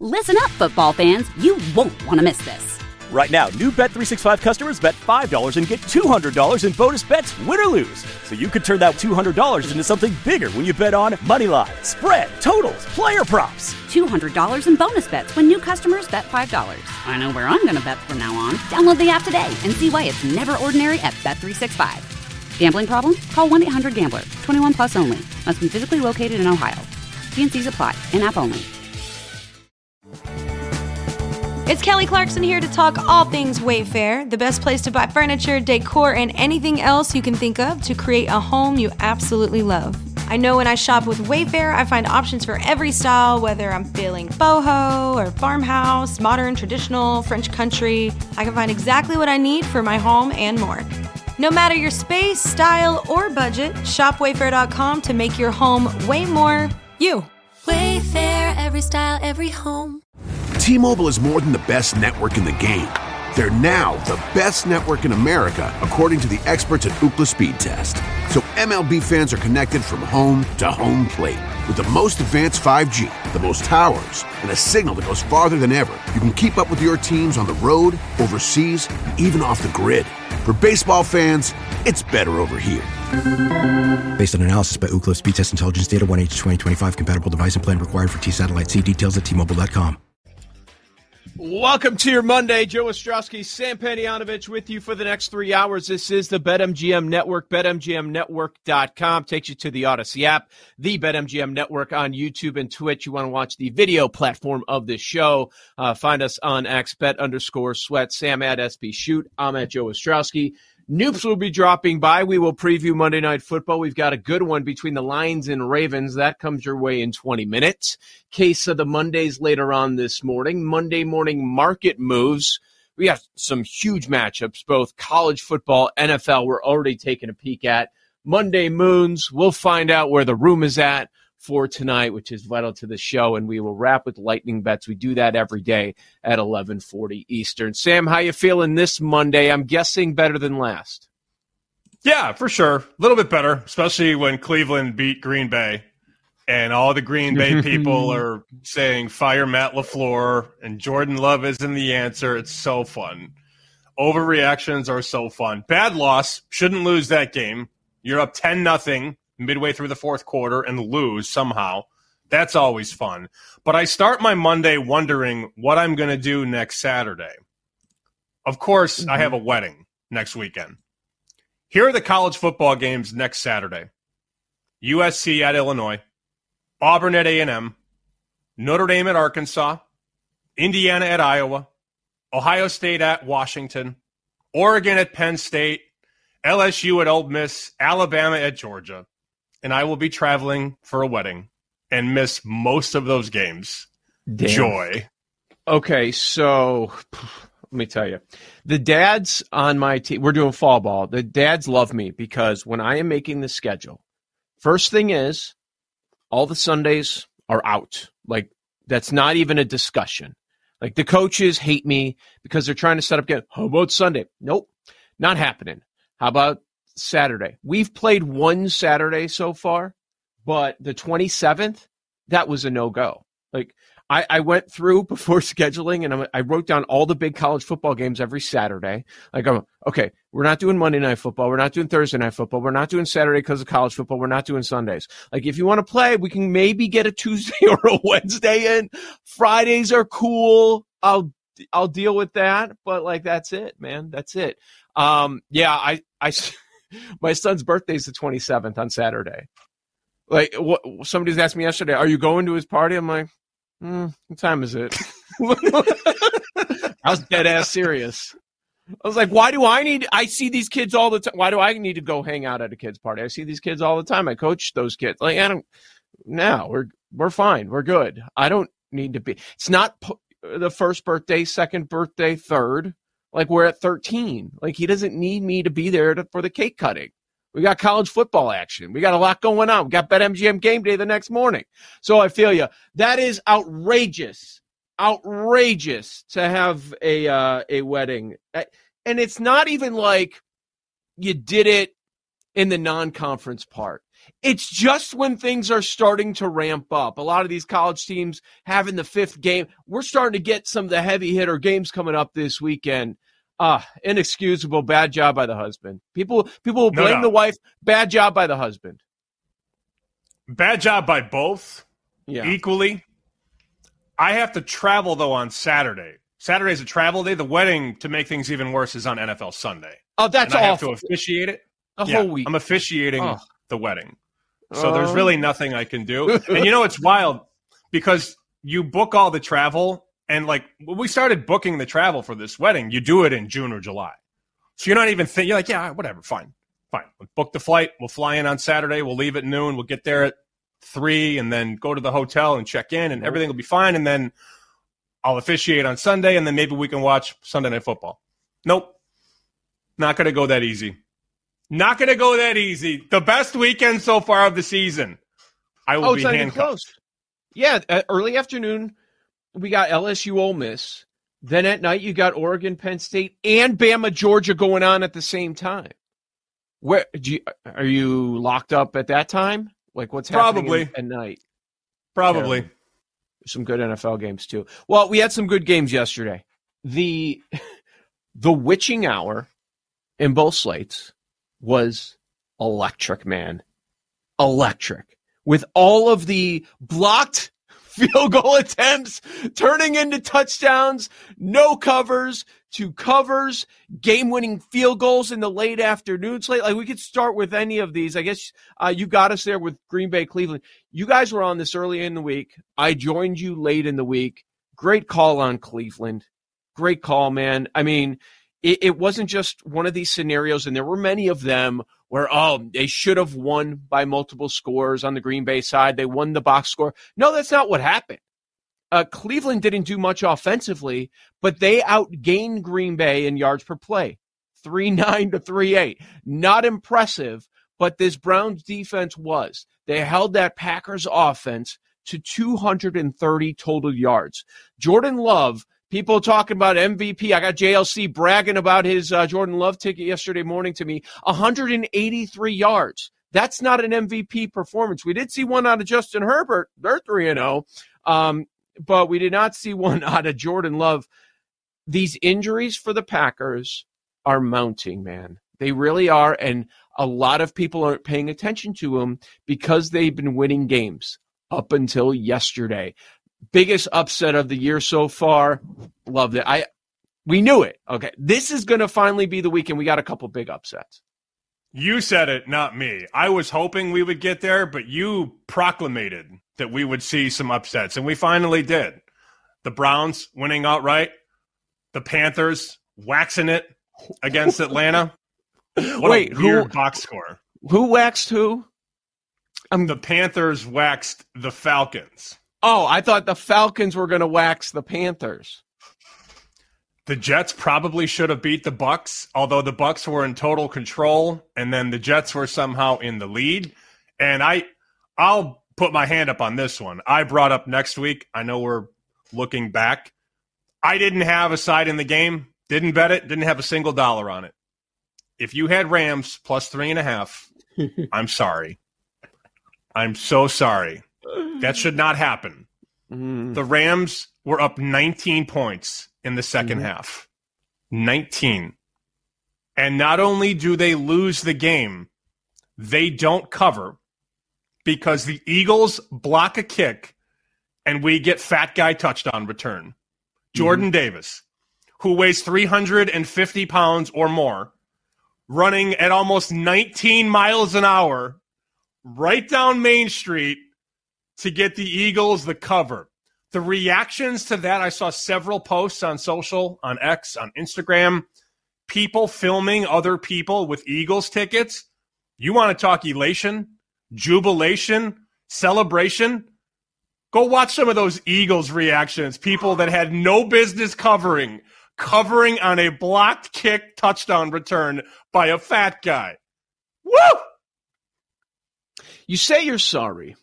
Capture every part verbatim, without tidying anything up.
Listen up, football fans. You won't want to miss this. Right now, new Bet three sixty-five customers bet five dollars and get two hundred dollars in bonus bets, win or lose. So you could turn that two hundred dollars into something bigger when you bet on money line, spread, totals, player props. two hundred dollars in bonus bets when new customers bet five dollars. I know where I'm going to bet from now on. Download the app today and see why it's never ordinary at Bet three sixty-five. Gambling problem? Call one eight hundred gambler. twenty-one plus only. Must be physically located in Ohio. T and C's apply. In-app only. It's Kelly Clarkson here to talk all things Wayfair, the best place to buy furniture, decor, and anything else you can think of to create a home you absolutely love. I know when I shop with Wayfair, I find options for every style, whether I'm feeling boho or farmhouse, modern, traditional, French country. I can find exactly what I need for my home and more. No matter your space, style, or budget, shop wayfair dot com to make your home way more you. Wayfair, every style, every home. T-Mobile is more than the best network in the game. They're now the best network in America, according to the experts at Ookla Speed Test. So M L B fans are connected from home to home plate. With the most advanced five G, the most towers, and a signal that goes farther than ever, you can keep up with your teams on the road, overseas, and even off the grid. For baseball fans, it's better over here. Based on analysis by Ookla Speed Test Intelligence Data, one H twenty twenty-five compatible device and plan required for T-Satellite. See details at T Mobile dot com. Welcome to your Monday. Joe Ostrowski, Sam Panayotovich with you for the next three hours. This is the BetMGM Network. Bet M G M Network dot com takes you to the Odyssey app, the BetMGM Network on YouTube and Twitch. You want to watch the video platform of this show. Uh, find us on X, bet underscore sweat. Sam at S P Shoot. I'm at Joe Ostrowski. Noops will be dropping by. We will preview Monday Night Football. We've got a good one between the Lions and Ravens. That comes your way in twenty minutes. Case of the Mondays later on this morning. Monday morning market moves. We have some huge matchups, both college football, N F L. We're already taking a peek at. Monday moons. We'll find out where the room is at for tonight, which is vital to the show, and we will wrap with lightning bets. We do that every day at eleven forty Eastern. Sam, how you feeling this Monday? I'm guessing better than last. Yeah, for sure. A little bit better, especially when Cleveland beat Green Bay, and all the Green Bay people are saying fire Matt LaFleur, and Jordan Love isn't the answer. It's so fun. Overreactions are so fun. Bad loss. Shouldn't lose that game. You're up ten nothing. Midway through the fourth quarter and lose somehow. That's always fun. But I start my Monday wondering what I'm going to do next Saturday. Of course, mm-hmm. I have a wedding next weekend. Here are the college football games next Saturday. U S C at Illinois, Auburn at A and M, Notre Dame at Arkansas, Indiana at Iowa, Ohio State at Washington, Oregon at Penn State, L S U at Ole Miss, Alabama at Georgia. And I will be traveling for a wedding and miss most of those games. Damn. Joy. Okay, so let me tell you. The dads on my team, we're doing fall ball. The dads love me because when I am making the schedule, first thing is all the Sundays are out. Like, that's not even a discussion. Like, the coaches hate me because they're trying to set up game. How about Sunday? Nope, not happening. How about Saturday? We've played one Saturday so far, but the twenty-seventh, that was a no-go. Like, I, I went through before scheduling, and I wrote down all the big college football games every Saturday. Like, I'm okay, we're not doing Monday Night Football. We're not doing Thursday Night Football. We're not doing Saturday because of college football. We're not doing Sundays. Like, if you want to play, we can maybe get a Tuesday or a Wednesday in. Fridays are cool. I'll I'll deal with that, but, like, that's it, man. That's it. Um, yeah, I I. My son's birthday is the twenty-seventh on Saturday. Like, what, somebody's asked me yesterday, are you going to his party? I'm like, mm, what time is it? I was dead ass serious. I was like, why do I need, I see these kids all the time. Why do I need to go hang out at a kid's party? I see these kids all the time. I coach those kids. Like, I don't, no, we're, we're fine. We're good. I don't need to be, it's not the first birthday, second birthday, third. Like, we're at thirteen. Like, he doesn't need me to be there to, for the cake cutting. We got college football action. We got a lot going on. We got BetMGM game day the next morning. So I feel you. That is outrageous. Outrageous to have a uh, a wedding. And it's not even like you did it in the non-conference part. It's just when things are starting to ramp up. A lot of these college teams having the fifth game. We're starting to get some of the heavy hitter games coming up this weekend. Ah, inexcusable. Bad job by the husband. People, people will blame no, no. the wife. Bad job by the husband. Bad job by both. Yeah. Equally. I have to travel, though, on Saturday. Saturday's a travel day. The wedding, to make things even worse, is on N F L Sunday. Oh, that's and I awful. have to officiate it. The yeah, whole week. I'm officiating oh. the wedding. So oh. there's really nothing I can do. And you know, it's wild because you book all the travel. And, like, when we started booking the travel for this wedding, you do it in June or July. So you're not even thinking, you're like, yeah, whatever, fine, fine. We'll book the flight. We'll fly in on Saturday. We'll leave at noon. We'll get there at three and then go to the hotel and check in, and everything will be fine. And then I'll officiate on Sunday, and then maybe we can watch Sunday Night Football. Nope. Not going to go that easy. Not going to go that easy. The best weekend so far of the season. I will oh, be it's handcuffed. Close. Yeah, uh, early afternoon, we got L S U Ole Miss. Then at night, you got Oregon, Penn State, and Bama, Georgia going on at the same time. Where do you, are you locked up at that time? Like, what's happening Probably. in, at night? Probably. Yeah. Some good N F L games, too. Well, we had some good games yesterday. The, the witching hour in both slates was electric, man. Electric. With all of the blocked field goal attempts turning into touchdowns, no covers to covers, game-winning field goals in the late afternoon slate. Like, we could start with any of these. I guess uh, you got us there with Green Bay, Cleveland. You guys were on this early in the week. I joined you late in the week. Great call on Cleveland. Great call, man. I mean, it, it wasn't just one of these scenarios, and there were many of them where, oh, they should have won by multiple scores on the Green Bay side. They won the box score. No, that's not what happened. Uh, Cleveland didn't do much offensively, but they outgained Green Bay in yards per play, three nine to three eight. Not impressive, but this Browns defense was. They held that Packers offense to two hundred thirty total yards. Jordan Love, people talking about M V P. I got J L C bragging about his uh, Jordan Love ticket yesterday morning to me. one hundred eighty-three yards. That's not an M V P performance. We did see one out of Justin Herbert. They're three and oh. Um, but we did not see one out of Jordan Love. These injuries for the Packers are mounting, man. They really are, and a lot of people aren't paying attention to them because they've been winning games up until yesterday. Biggest upset of the year so far. Loved it. I we knew it. Okay, this is going to finally be the weekend. We got a couple big upsets. You said it, not me. I was hoping we would get there, but you proclamated that we would see some upsets, and we finally did. The Browns winning outright. The Panthers waxing it against Atlanta. What Wait, a weird who, box score. Who waxed who? Um, the Panthers waxed the Falcons. Oh, I thought the Falcons were going to wax the Panthers. The Jets probably should have beat the Bucs, although the Bucs were in total control, and then the Jets were somehow in the lead. And I, I'll put my hand up on this one. I brought up next week. I know we're looking back. I didn't have a side in the game. Didn't bet it. Didn't have a single dollar on it. If you had Rams plus three and a half, I'm sorry. I'm so sorry. That should not happen. Mm. The Rams were up nineteen points in the second mm. half. nineteen. And not only do they lose the game, they don't cover because the Eagles block a kick and we get fat guy touchdown return. Jordan mm. Davis, who weighs three hundred fifty pounds or more, running at almost nineteen miles an hour right down Main Street to get the Eagles the cover. The reactions to that, I saw several posts on social, on X, on Instagram, people filming other people with Eagles tickets. You want to talk elation, jubilation, celebration? Go watch some of those Eagles reactions. People that had no business covering, covering on a blocked kick touchdown return by a fat guy. Woo! You say you're sorry.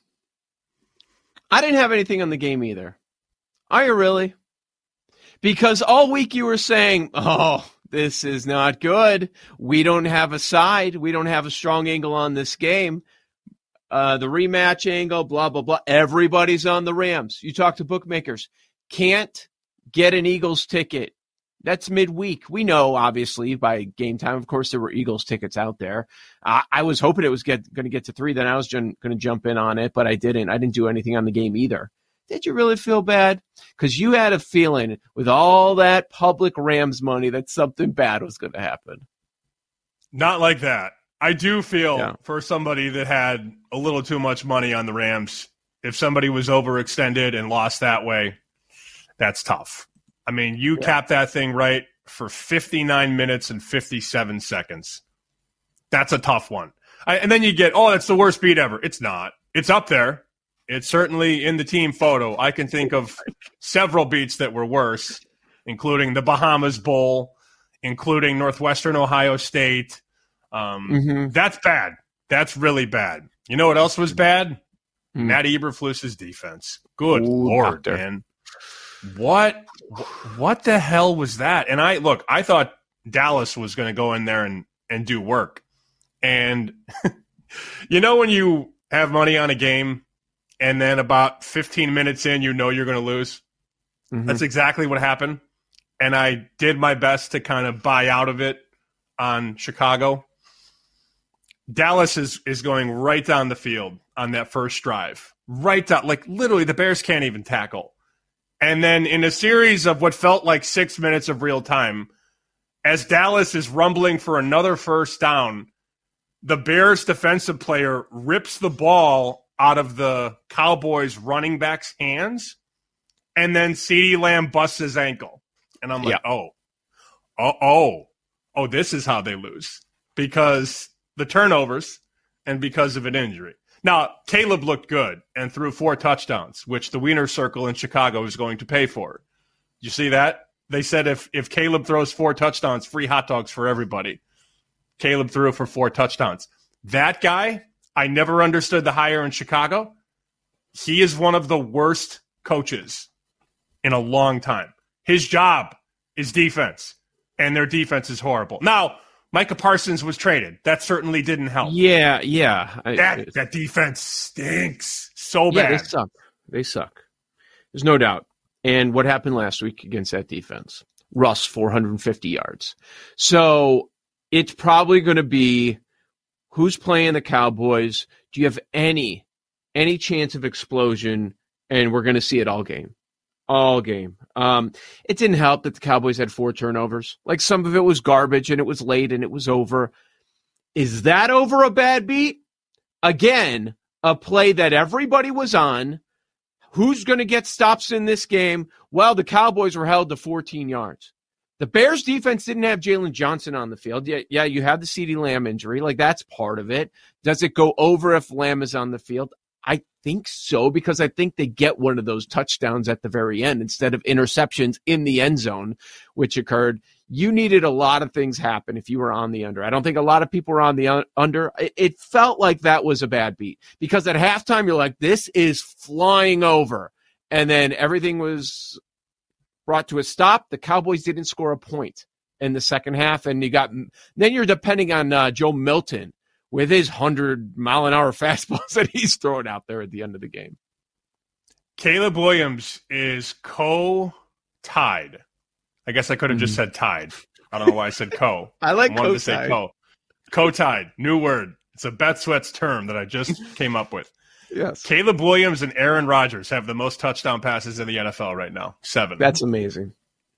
I didn't have anything on the game either. Are you really? Because all week you were saying, oh, this is not good. We don't have a side. We don't have a strong angle on this game. uh, the rematch angle, blah, blah, blah. Everybody's on the Rams. You talk to bookmakers. Can't get an Eagles ticket. That's midweek. We know, obviously, by game time, of course, there were Eagles tickets out there. Uh, I was hoping it was going to get to three. Then I was going to jump in on it, but I didn't. I didn't do anything on the game either. Did you really feel bad? Because you had a feeling with all that public Rams money that something bad was going to happen. Not like that. I do feel yeah. for somebody that had a little too much money on the Rams, if somebody was overextended and lost that way, that's tough. I mean, you yeah. capped that thing right for fifty-nine minutes and fifty-seven seconds. That's a tough one. I, and then you get, oh, it's the worst beat ever. It's not. It's up there. It's certainly in the team photo. I can think of several beats that were worse, including the Bahamas Bowl, including Northwestern Ohio State. Um, mm-hmm. That's bad. That's really bad. You know what else was bad? Mm. Matt Eberflus's defense. Good Ooh, Lord, doctor. man. What what the hell was that? And I look, I thought Dallas was going to go in there and, and do work. And you know when you have money on a game and then about fifteen minutes in you know you're going to lose? Mm-hmm. That's exactly what happened. And I did my best to kind of buy out of it on Chicago. Dallas is, is going right down the field on that first drive. Right down, like literally the Bears can't even tackle. And then in a series of what felt like six minutes of real time, as Dallas is rumbling for another first down, the Bears defensive player rips the ball out of the Cowboys running back's hands, and then CeeDee Lamb busts his ankle. And I'm like, yeah. oh, oh, oh, oh, this is how they lose. Because the turnovers and because of an injury. Now, Caleb looked good and threw four touchdowns, which the Wiener Circle in Chicago is going to pay for. You see that? They said if, if Caleb throws four touchdowns, free hot dogs for everybody. Caleb threw for four touchdowns. That guy, I never understood the hire in Chicago. He is one of the worst coaches in a long time. His job is defense, and their defense is horrible. Now, Micah Parsons was traded. That certainly didn't help. Yeah, yeah. That I, that defense stinks so yeah, bad. They suck. They suck. There's no doubt. And what happened last week against that defense? Russ, four hundred fifty yards. So it's probably going to be who's playing the Cowboys. Do you have any any chance of explosion? And we're going to see it all game. All game. Um, it didn't help that the Cowboys had four turnovers. Like some of it was garbage and it was late and it was over. Is that over a bad beat? Again, a play that everybody was on. Who's going to get stops in this game? Well, the Cowboys were held to fourteen yards. The Bears defense didn't have Jalen Johnson on the field. Yeah, yeah, you have the CeeDee Lamb injury. Like that's part of it. Does it go over if Lamb is on the field? I think so, because I think they get one of those touchdowns at the very end instead of interceptions in the end zone, which occurred. You needed a lot of things happen if you were on the under. I don't think a lot of people were on the un- under. It, it felt like that was a bad beat because at halftime you're like, this is flying over. And then everything was brought to a stop. The Cowboys didn't score a point in the second half. And you got, then you're depending on uh, Joe Milton with his hundred mile an hour fastballs that he's throwing out there at the end of the game. Caleb Williams is co-tied. I guess I could have mm-hmm. just said tied. I don't know why I said co. I like I wanted to say co. Co-tied. New word. It's a Bet Sweats term that I just came up with. Yes. Caleb Williams and Aaron Rodgers have the most touchdown passes in the N F L right now. Seven. That's amazing.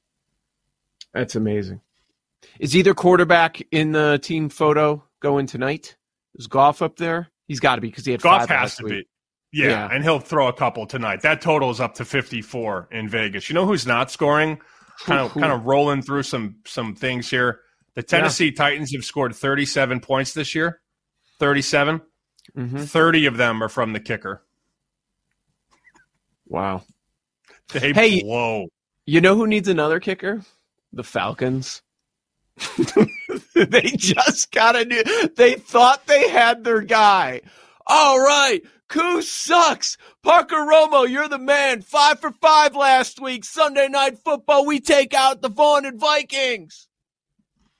That's amazing. Is either quarterback in the team photo going tonight? Is Goff up there? He's got to be because he had Goff five has last to week. be. Yeah, yeah, and he'll throw a couple tonight. That total is up to fifty-four in Vegas. You know who's not scoring? Kind of, kind of rolling through some some things here. The Tennessee yeah. Titans have scored thirty-seven points this year. thirty-seven. Mm-hmm. thirty of them are from the kicker. Wow. They hey, blow. You know who needs another kicker? The Falcons. They just got a new. They thought they had their guy. All right, Koo sucks. Parker Romo, you're the man. Five for five last week. Sunday Night Football. We take out the vaunted Vikings.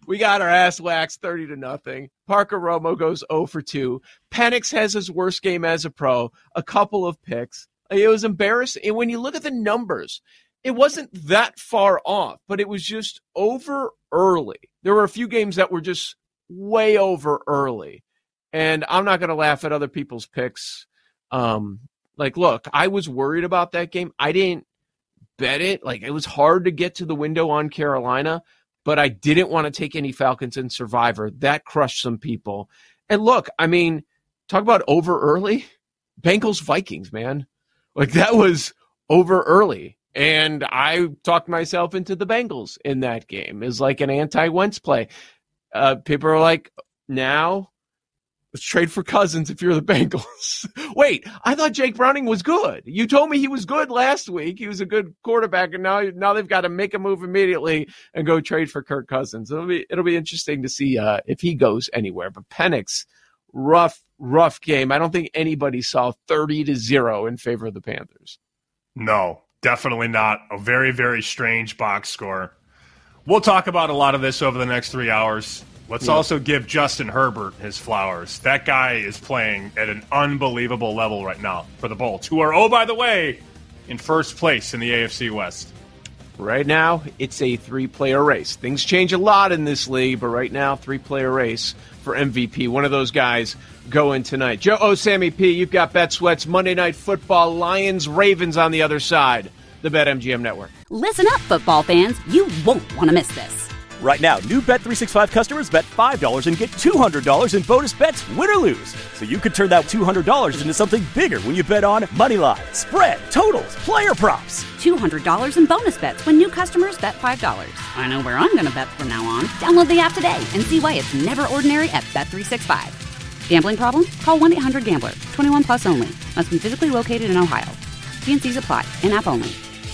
We got our ass waxed thirty to nothing. Parker Romo goes zero for two. Penix has his worst game as a pro, a couple of picks. It was embarrassing. And when you look at the numbers, it wasn't that far off, but it was just over early. There were a few games that were just way over early. And I'm not going to laugh at other people's picks. Um, like, look, I was worried about that game. I didn't bet it. Like, it was hard to get to the window on Carolina, but I didn't want to take any Falcons in Survivor. That crushed some people. And look, I mean, talk about over early. Bengals Vikings, man. Like, that was over early. And I talked myself into the Bengals in that game. It's like an anti-Wentz play. Uh, people are like, now let's trade for Cousins if you're the Bengals. Wait, I thought Jake Browning was good. You told me he was good last week. He was a good quarterback, and now now they've got to make a move immediately and go trade for Kirk Cousins. It'll be it'll be interesting to see uh, if he goes anywhere. But Penix, rough, rough game. I don't think anybody saw thirty to zero in favor of the Panthers. No, definitely not. A very, very strange box score. We'll talk about a lot of this over the next three hours. Let's yeah. also give Justin Herbert his flowers. That guy is playing at an unbelievable level right now for the Bolts, who are, oh, by the way, in first place in the A F C West. Right now, it's a three-player race. Things change a lot in this league, but right now, three-player race for M V P. One of those guys going tonight. Joe O. Sammy P., you've got Bet Sweats, Monday Night Football, Lions, Ravens on the other side. The BetMGM Network. Listen up, football fans. You won't want to miss this. Right now, new Bet three sixty-five customers bet five dollars and get two hundred dollars in bonus bets, win or lose. So you could turn that two hundred dollars into something bigger when you bet on Moneyline, spread, totals, player props. two hundred dollars in bonus bets when new customers bet five dollars. I know where I'm going to bet from now on. Download the app today and see why it's never ordinary at Bet three sixty-five. Gambling problem? Call one eight hundred gambler. twenty-one plus only. Must be physically located in Ohio. T and C's apply. In-app only.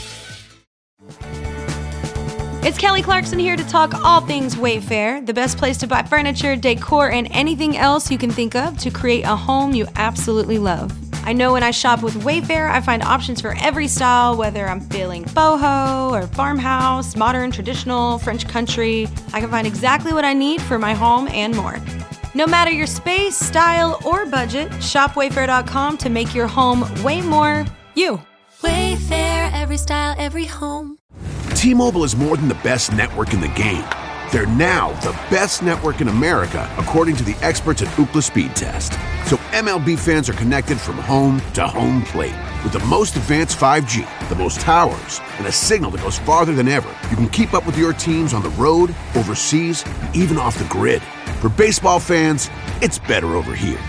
It's Kelly Clarkson here to talk all things Wayfair, the best place to buy furniture, decor, and anything else you can think of to create a home you absolutely love. I know when I shop with Wayfair, I find options for every style, whether I'm feeling boho or farmhouse, modern, traditional, French country. I can find exactly what I need for my home and more. No matter your space, style, or budget, shop wayfair dot com to make your home way more you. Wayfair, every style, every home. T-Mobile is more than the best network in the game. They're now the best network in America, according to the experts at Ookla Speed Test. So M L B fans are connected from home to home plate. With the most advanced five G, the most towers, and a signal that goes farther than ever, you can keep up with your teams on the road, overseas, and even off the grid. For baseball fans, it's better over here.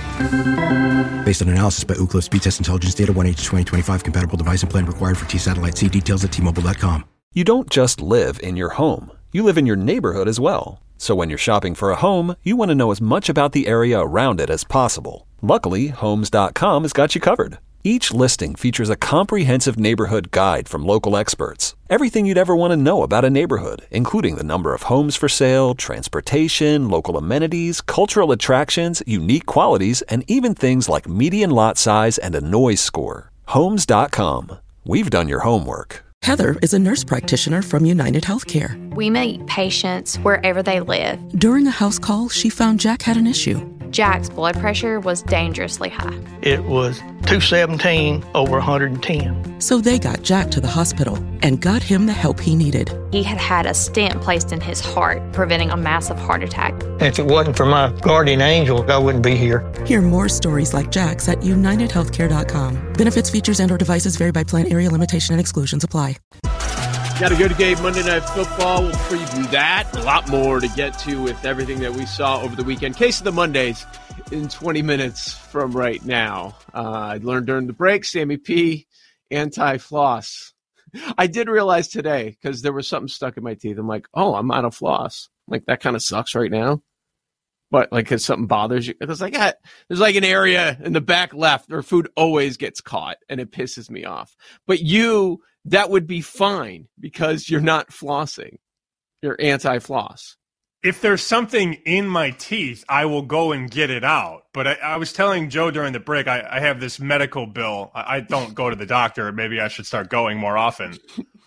Based on analysis by Ookla Speed Test Intelligence Data, one H twenty twenty-five compatible device and plan required for T-Satellite. See details at T Mobile dot com. You don't just live in your home. You live in your neighborhood as well. So when you're shopping for a home, you want to know as much about the area around it as possible. Luckily, Homes dot com has got you covered. Each listing features a comprehensive neighborhood guide from local experts. Everything you'd ever want to know about a neighborhood, including the number of homes for sale, transportation, local amenities, cultural attractions, unique qualities, and even things like median lot size and a noise score. Homes dot com. We've done your homework. Heather is a nurse practitioner from United Healthcare. We meet patients wherever they live. During a house call, she found Jack had an issue. Jack's blood pressure was dangerously high. It was two seventeen over one hundred ten. So they got Jack to the hospital and got him the help he needed. He had had a stent placed in his heart, preventing a massive heart attack. If it wasn't for my guardian angel, I wouldn't be here. Hear more stories like Jack's at united healthcare dot com. Benefits, features, and or devices vary by plan, area, limitation, and exclusions apply. Got a good game Monday Night Football. We'll preview that. A lot more to get to with everything that we saw over the weekend. Case of the Mondays in twenty minutes from right now. Uh, I learned during the break, Sammy P, anti-floss. I did realize today, because there was something stuck in my teeth. I'm like, oh, I'm out of floss. Like, that kind of sucks right now. But, like, if something bothers you, it's like, ah, there's like an area in the back left where food always gets caught, and it pisses me off. But you, that would be fine because you're not flossing. You're anti-floss. If there's something in my teeth, I will go and get it out. But I, I was telling Joe during the break, I, I have this medical bill. I, I don't go to the doctor. Maybe I should start going more often.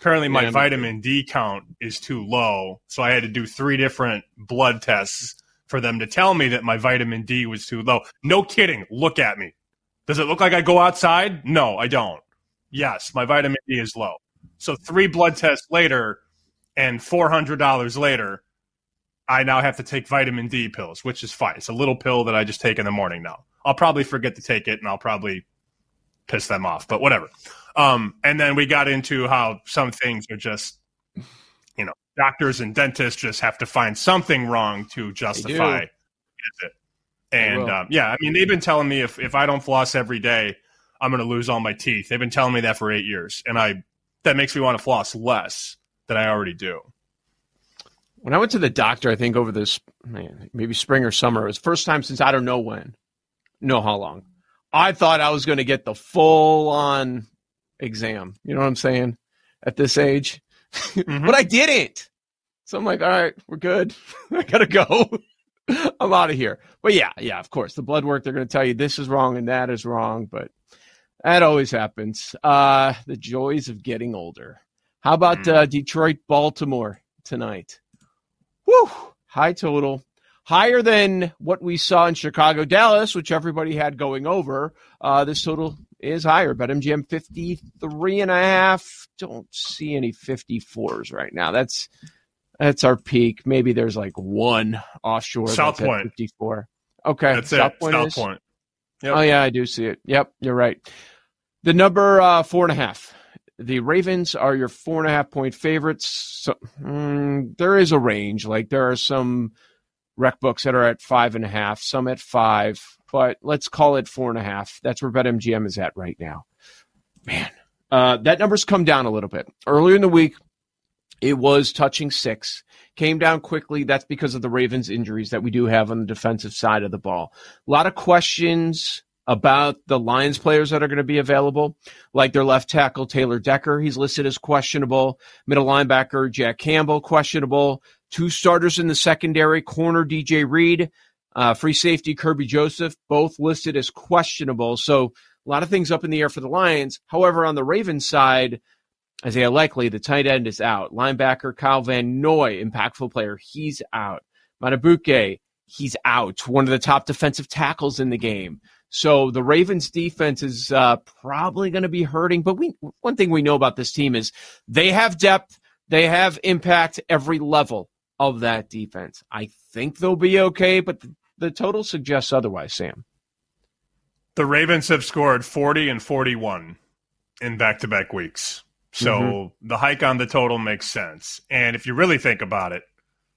Apparently my Yeah, vitamin D count is too low, so I had to do three different blood tests for them to tell me that my vitamin D was too low. No kidding. Look at me. Does it look like I go outside? No, I don't. Yes, my vitamin D is low. So three blood tests later and four hundred dollars later, I now have to take vitamin D pills, which is fine. It's a little pill that I just take in the morning now. I'll probably forget to take it, and I'll probably piss them off, but whatever. Um, and then we got into how some things are just, you know, doctors and dentists just have to find something wrong to justify it. And um, yeah, I mean, they've been telling me if, if I don't floss every day, I'm going to lose all my teeth. They've been telling me that for eight years. And I that makes me want to floss less than I already do. When I went to the doctor, I think over this, man, maybe spring or summer, it was the first time since I don't know when, know how long. I thought I was going to get the full-on exam. You know what I'm saying? At this age. Mm-hmm. But I didn't. So I'm like, all right, we're good. I got to go. I'm out of here. But yeah, yeah, of course. The blood work, they're going to tell you this is wrong and that is wrong. But that always happens. Uh, the joys of getting older. How about uh, Detroit, Baltimore tonight? Woo! High total. Higher than what we saw in Chicago, Dallas, which everybody had going over. Uh, this total is higher. BetMGM fifty-three and a half. Don't see any fifty-fours right now. That's that's our peak. Maybe there's like one offshore. South that's Point. fifty-four. Okay. That's South it. Point South is? Point. Yep. Oh, yeah, I do see it. Yep, you're right. The number uh, four and a half. The Ravens are your four and a half point favorites. So, mm, there is a range. Like there are some rec books that are at five and a half, some at five, but let's call it four and a half. That's where BetMGM is at right now. Man, uh, that number's come down a little bit. Earlier in the week, it was touching six. Came down quickly. That's because of the Ravens injuries that we do have on the defensive side of the ball. A lot of questions about the Lions players that are going to be available, like their left tackle, Taylor Decker. He's listed as questionable. Middle linebacker, Jack Campbell, questionable. Two starters in the secondary, corner D J Reed, uh, free safety Kirby Joseph, both listed as questionable. So a lot of things up in the air for the Lions. However, on the Ravens side, Isaiah Likely, the tight end, is out. Linebacker Kyle Van Noy, impactful player, he's out. Matabuke, he's out. One of the top defensive tackles in the game. So the Ravens defense is uh, probably going to be hurting. But we, one thing we know about this team is they have depth. They have impact every level of that defense. I think they'll be okay, but the, the total suggests otherwise, Sam. The Ravens have scored forty and forty-one in back-to-back weeks. So mm-hmm. the hike on the total makes sense. And if you really think about it,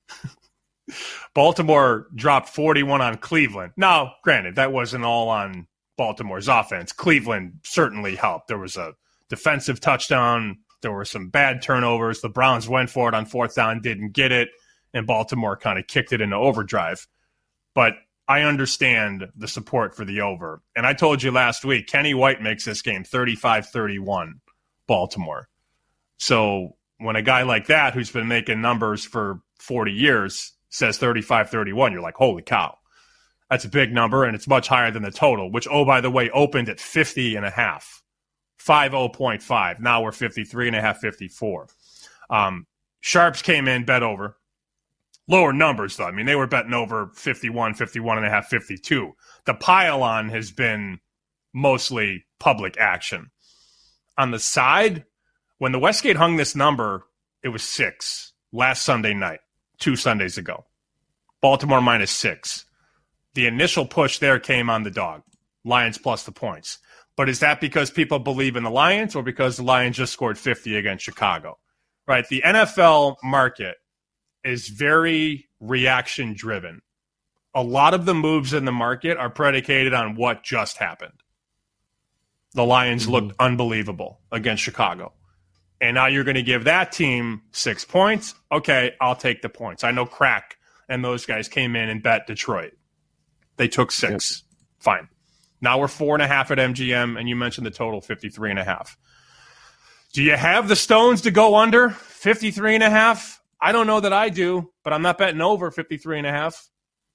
Baltimore dropped forty-one on Cleveland. Now, granted, that wasn't all on Baltimore's offense. Cleveland certainly helped. There was a defensive touchdown. There were some bad turnovers. The Browns went for it on fourth down, didn't get it, and Baltimore kind of kicked it into overdrive. But I understand the support for the over. And I told you last week, Kenny White makes this game thirty-five thirty-one, Baltimore. So when a guy like that, who's been making numbers for forty years, says thirty-five thirty-one, you're like, holy cow. That's a big number, and it's much higher than the total, which, oh, by the way, opened at fifty and a half. fifty point five. Now we're fifty-three and a half, fifty-four. Um, Sharps came in, bet over. Lower numbers, though. I mean, they were betting over fifty-one, fifty-one and a half, fifty-two. The pile-on has been mostly public action. On the side, when the Westgate hung this number, it was six last Sunday night, two Sundays ago. Baltimore minus six. The initial push there came on the dog. Lions plus the points. But is that because people believe in the Lions or because the Lions just scored fifty against Chicago? Right? The N F L market is very reaction-driven. A lot of the moves in the market are predicated on what just happened. The Lions mm-hmm. looked unbelievable against Chicago. And now you're going to give that team six points? Okay, I'll take the points. I know Crack and those guys came in and bet Detroit. They took six. Yep. Fine. Now we're four and a half at M G M, and you mentioned the total fifty-three and a half. Do you have the stones to go under fifty-three and a half? I don't know that I do, but I'm not betting over fifty-three and a half.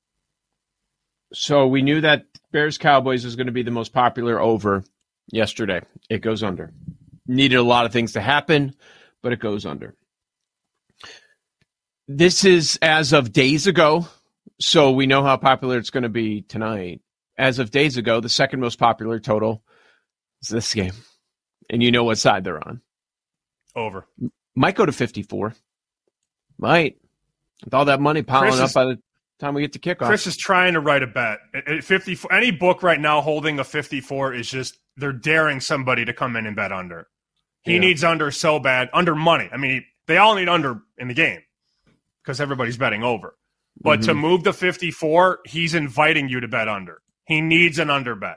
So we knew that Bears-Cowboys was going to be the most popular over yesterday. It goes under. Needed a lot of things to happen, but it goes under. This is as of days ago, so we know how popular it's going to be tonight. As of days ago, the second most popular total is this game. And you know what side they're on. Over. Might go to fifty-four. Might. With all that money piling Chris up is, by the time we get to kickoff. Chris is trying to write a bet. At fifty-four, any book right now holding a fifty-four is just, they're daring somebody to come in and bet under. He Yeah. needs under so bad. Under money. I mean, they all need under in the game because everybody's betting over. But Mhm. to move the fifty-four, he's inviting you to bet under. He needs an under bet.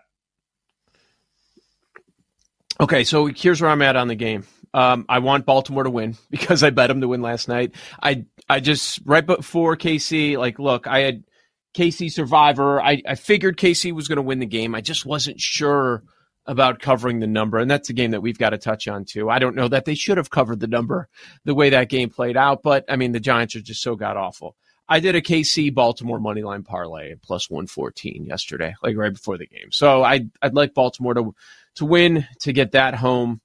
Okay, so here's where I'm at on the game. Um, I want Baltimore to win because I bet them to win last night. I I just, right before K C, like, look, I had K C Survivor. I, I figured K C was going to win the game. I just wasn't sure about covering the number, and that's a game that we've got to touch on, too. I don't know that they should have covered the number the way that game played out, but, I mean, the Giants are just so god-awful. I did a K C Baltimore moneyline parlay at plus one fourteen yesterday, like right before the game. So I'd, I'd like Baltimore to to win, to get that home.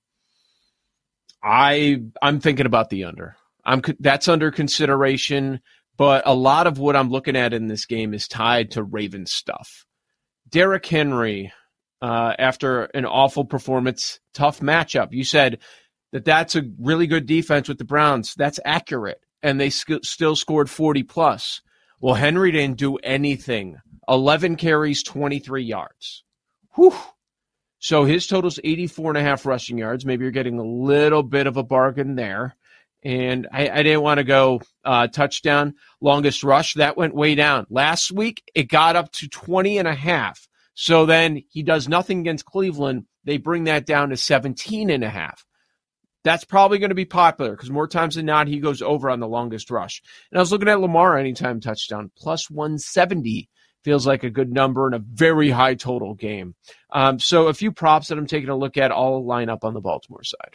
I, I'm thinking about the under. I'm That's under consideration, but a lot of what I'm looking at in this game is tied to Ravens stuff. Derrick Henry, uh, after an awful performance, tough matchup. You said that that's a really good defense with the Browns. That's accurate. And they sc- still scored forty plus. Well, Henry didn't do anything. eleven carries, twenty-three yards. Whew. So his total's eighty-four and a half rushing yards. Maybe you're getting a little bit of a bargain there. And I, I didn't want to go uh, touchdown, longest rush. That went way down. Last week, it got up to twenty and a half. So then he does nothing against Cleveland. They bring that down to seventeen and a half. That's probably going to be popular because more times than not, he goes over on the longest rush. And I was looking at Lamar anytime touchdown, plus one seventy. Feels like a good number in a very high total game. Um, so a few props that I'm taking a look at all line up on the Baltimore side.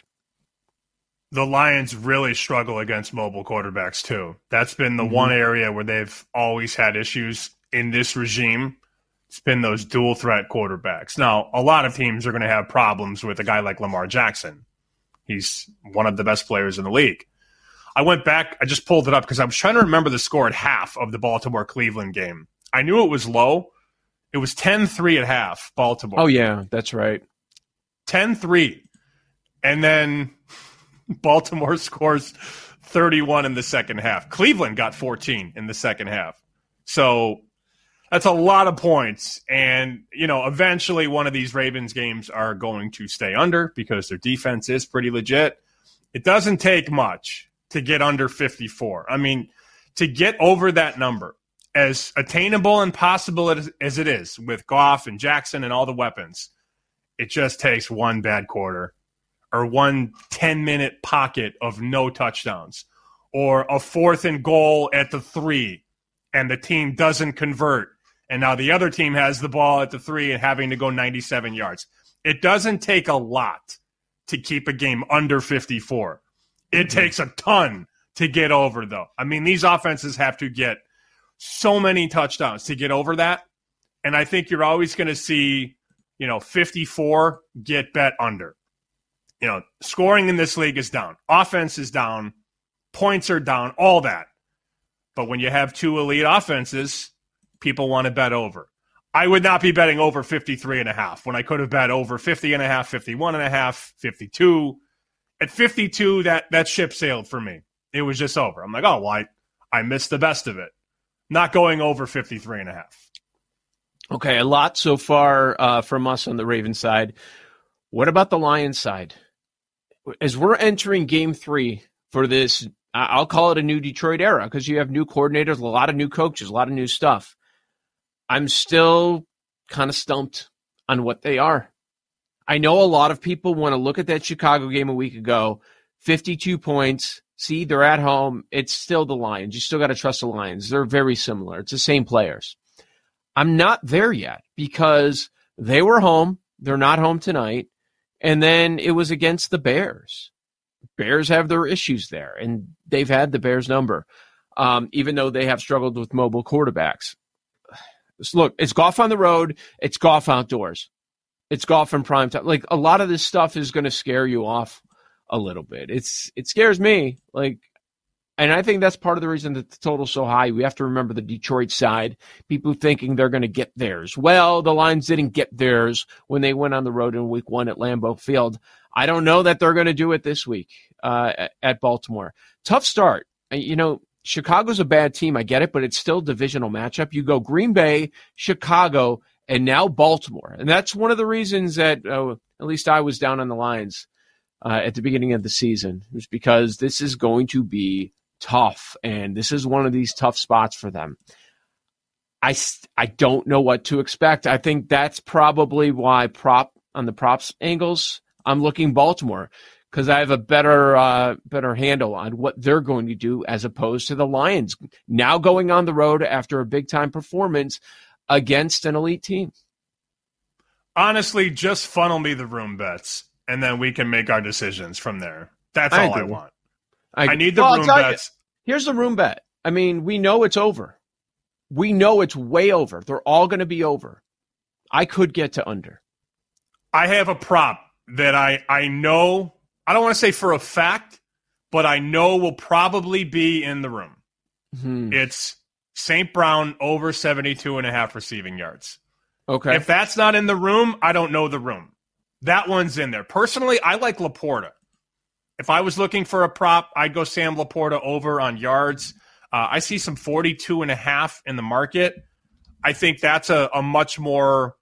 The Lions really struggle against mobile quarterbacks, too. That's been the Mm-hmm. one area where they've always had issues in this regime. It's been those dual threat quarterbacks. Now, a lot of teams are going to have problems with a guy like Lamar Jackson. He's one of the best players in the league. I went back, I just pulled it up because I was trying to remember the score at half of the Baltimore-Cleveland game. I knew it was low. It was ten three at half, Baltimore. Oh, yeah, that's right. ten three. And then Baltimore scores thirty-one in the second half. Cleveland got fourteen in the second half. So that's a lot of points. And, you know, eventually one of these Ravens games are going to stay under because their defense is pretty legit. It doesn't take much to get under fifty-four. I mean, to get over that number, as attainable and possible as, as it is with Goff and Jackson and all the weapons, it just takes one bad quarter or one ten-minute pocket of no touchdowns or a fourth and goal at the three and the team doesn't convert and now the other team has the ball at the three and having to go ninety-seven yards. It doesn't take a lot to keep a game under fifty-four. It mm-hmm. takes a ton to get over, though. I mean, these offenses have to get so many touchdowns to get over that. And I think you're always going to see, you know, fifty-four get bet under. You know, scoring in this league is down. Offense is down. Points are down. All that. But when you have two elite offenses, people want to bet over. I would not be betting over fifty-three and a half when I could have bet over fifty and a half, fifty-one and a half, fifty-two. At fifty-two, that, that ship sailed for me. It was just over. I'm like, oh, well, I, I missed the best of it. Not going over fifty-three and a half. Okay, a lot so far uh, from us on the Ravens side. What about the Lions side? As we're entering game three for this, I'll call it a new Detroit era because you have new coordinators, a lot of new coaches, a lot of new stuff. I'm still kind of stumped on what they are. I know a lot of people want to look at that Chicago game a week ago, fifty-two points. See, they're at home. It's still the Lions. You still got to trust the Lions. They're very similar. It's the same players. I'm not there yet because they were home. They're not home tonight. And then it was against the Bears. Bears have their issues there, and they've had the Bears number, um, even though they have struggled with mobile quarterbacks. So look, it's Goff on the road. It's Goff outdoors. It's Goff in prime time. Like, a lot of this stuff is going to scare you off a little bit. It's it scares me. Like, and I think that's part of the reason that the total's so high. We have to remember the Detroit side. People thinking they're going to get theirs. Well, the Lions didn't get theirs when they went on the road in week one at Lambeau Field. I don't know that they're going to do it this week uh, at Baltimore. Tough start. You know, Chicago's a bad team. I get it, but it's still a divisional matchup. You go Green Bay, Chicago, and now Baltimore. And that's one of the reasons that uh, at least I was down on the Lions uh, at the beginning of the season. It was because this is going to be tough, and this is one of these tough spots for them. I, I don't know what to expect. I think that's probably why prop on the props angles, I'm looking Baltimore, because I have a better uh, better handle on what they're going to do as opposed to the Lions now going on the road after a big-time performance against an elite team. Honestly, just funnel me the room bets, and then we can make our decisions from there. That's I all agree. I want. I, I need the well, room bets. You, here's the room bet. I mean, we know it's over. We know it's way over. They're all going to be over. I could get to under. I have a prop that I, I know, I don't want to say for a fact, but I know will probably be in the room. Hmm. It's Saint Brown over seventy-two and a half receiving yards. Okay. If that's not in the room, I don't know the room. That one's in there. Personally, I like Laporta. If I was looking for a prop, I'd go Sam Laporta over on yards. Uh, I see some forty-two and a half in the market. I think that's a, a much more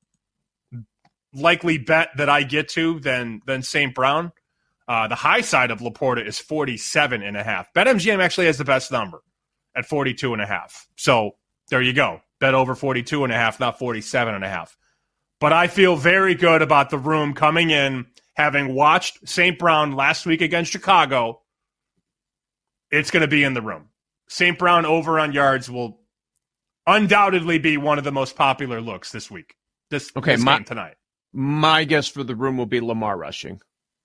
likely bet that I get to than than Saint Brown. Uh, the high side of Laporta is forty-seven and a half. BetMGM actually has the best number at forty-two and a half. So there you go. Bet over forty-two and a half, not forty-seven and a half. But I feel very good about the room coming in, having watched Saint Brown last week against Chicago. It's going to be in the room. Saint Brown over on yards will undoubtedly be one of the most popular looks this week. This, okay, this my, game tonight. My guess for the room will be Lamar rushing.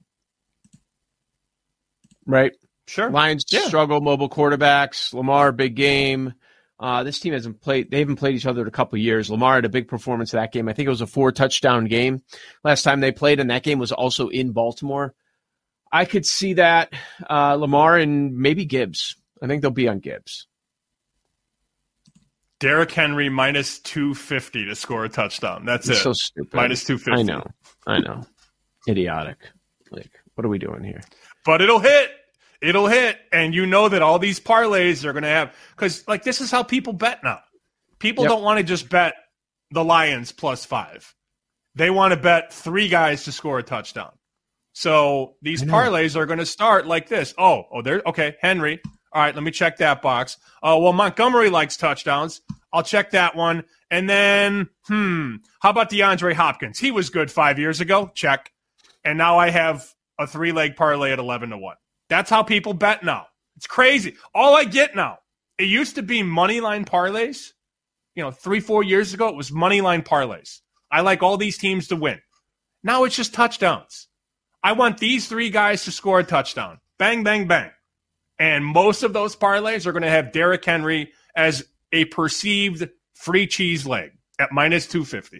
Right? Sure. Lions yeah. struggle, mobile quarterbacks. Lamar, big game. Uh, this team hasn't played. They haven't played each other in a couple of years. Lamar had a big performance in that game. I think it was a four-touchdown game last time they played, and that game was also in Baltimore. I could see that. Uh, Lamar and maybe Gibbs. I think they'll be on Gibbs. Derrick Henry minus two fifty to score a touchdown. That's it's it. So stupid. Minus two fifty. I know. I know. Idiotic. Like, what are we doing here? But it'll hit. It'll hit. And you know that all these parlays are going to have – because, like, this is how people bet now. People yep. don't want to just bet the Lions plus five. They want to bet three guys to score a touchdown. So these parlays are going to start like this. Oh, oh, there. Okay, Henry. All right, let me check that box. Oh, well, Montgomery likes touchdowns. I'll check that one. And then, hmm, how about DeAndre Hopkins? He was good five years ago. Check. And now I have a three-leg parlay at eleven to one. That's how people bet now. It's crazy. All I get now, it used to be money line parlays. You know, three, four years ago, it was money line parlays. I like all these teams to win. Now it's just touchdowns. I want these three guys to score a touchdown. Bang, bang, bang. And most of those parlays are going to have Derrick Henry as a perceived free cheese leg at minus two fifty.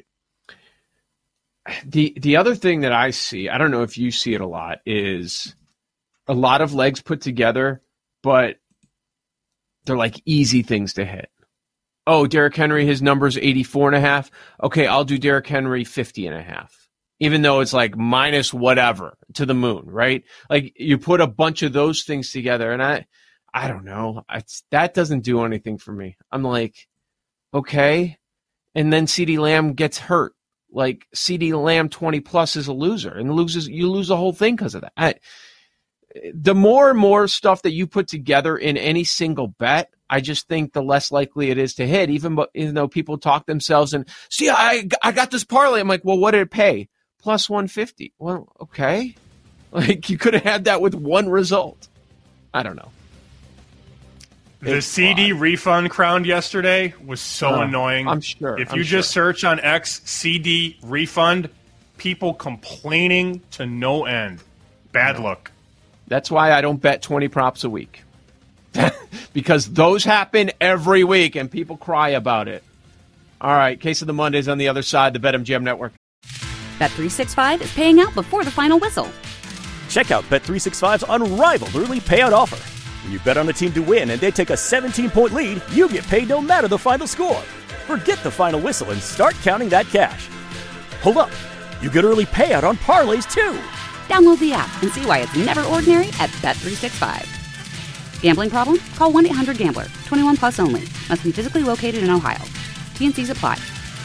The the other thing that I see, I don't know if you see it a lot, is a lot of legs put together, but they're like easy things to hit. Oh, Derrick Henry, his number's eighty-four and a half. Okay, I'll do Derrick Henry fifty and a half. Even though it's like minus whatever to the moon, right? Like you put a bunch of those things together, and I, I don't know. It's, that doesn't do anything for me. I'm like, okay. And then CeeDee Lamb gets hurt. Like CeeDee Lamb twenty plus is a loser, and loses. You lose the whole thing because of that. I, the more and more stuff that you put together in any single bet, I just think the less likely it is to hit. Even, even though people talk themselves and see, I I got this parlay. I'm like, well, what did it pay? Plus one fifty. Well, okay. Like, you could have had that with one result. I don't know. The it's C D odd. refund crowned yesterday was so uh, annoying. I'm sure. If I'm you sure. just search on X, C D refund, people complaining to no end. Bad look. That's why I don't bet twenty props a week. Because those happen every week, and people cry about it. All right, Case of the Mondays on the other side, the BetMGM Network. Bet three sixty-five is paying out before the final whistle. Check out Bet three sixty-five's unrivaled early payout offer. When you bet on a team to win and they take a seventeen-point lead, you get paid no matter the final score. Forget the final whistle and start counting that cash. Hold up. You get early payout on parlays, too. Download the app and see why it's never ordinary at Bet three sixty-five. Gambling problem? Call one eight hundred gambler. twenty-one plus only. Must be physically located in Ohio. T N Cs apply.